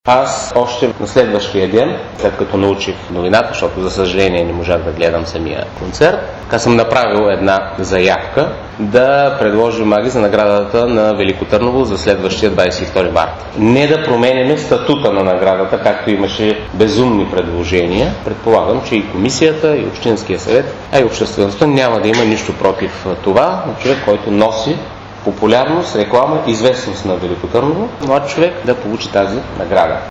Аз още на следващия ден, след като научих новината, защото за съжаление не можах да гледам самия концерт, съм направил една заявка да предложим Маги за наградата на Велико Търново за следващия 22 марта. Не да променяме статута на наградата, както имаше безумни предложения. Предполагам, че и комисията, и Общинския съвет, а и обществеността няма да има нищо против това, но човек, който носи популярност, реклама, известност на Велико Търново, млад човек да получи тази награда.